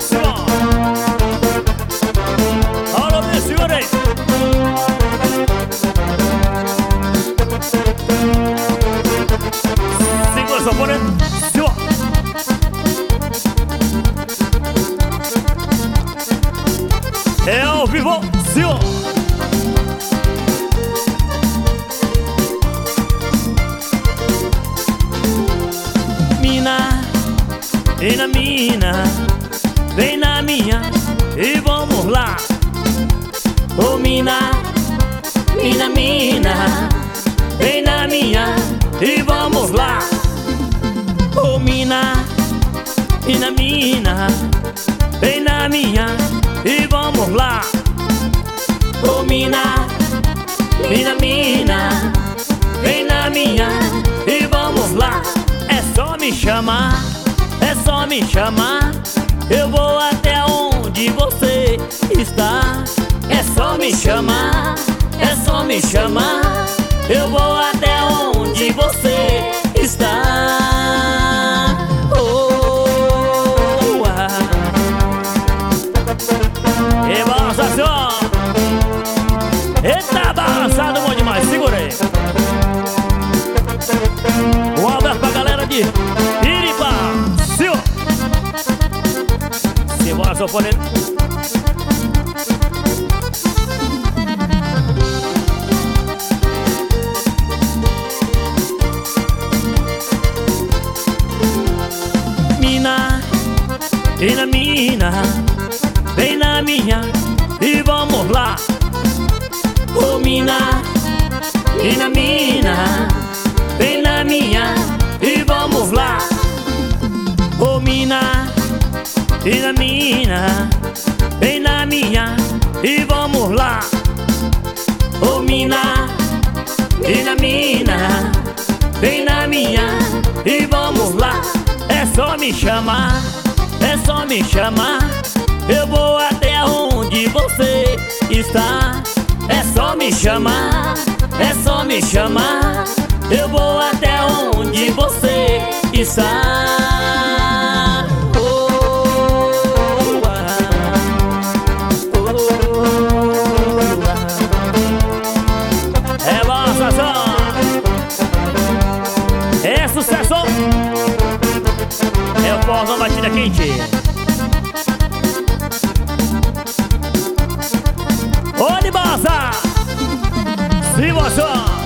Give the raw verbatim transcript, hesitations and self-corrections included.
Simão. Alô, me segura aí. Segura só por aí. Simão. É ao vivo, Simão. Vem na mina, vem na minha e vamos lá. Ô mina, mina, mina, vem na minha e vamos lá. Ô mina, mina, mina, vem na minha e vamos lá. Ô mina, mina, mina, vem na minha e vamos lá. É só me chamar, é só me chamar, eu vou até onde você está. É só me chamar, é só me chamar, eu vou até onde você está. Oh, ah. E balança assim, ó. Eita, balançado bom demais, segura aí. Um abraço pra galera de Iriba. Simbora, sou ponendo. Mina, mina, mina, vem na minha e vamos lá. Ô mina, mina, mina, vem na minha e vamos lá. Ô mina, mina, mina, vem na minha e vamos lá. Ô mina, mina, mina, vem na minha e vamos lá. É só me chamar, é só me chamar, eu vou até onde você está. É só me chamar, é só me chamar, eu vou até onde você está. Oh, ah, oh, ah. É balançação, é sucesso, é o forró batida quente. Ô, de balança, se você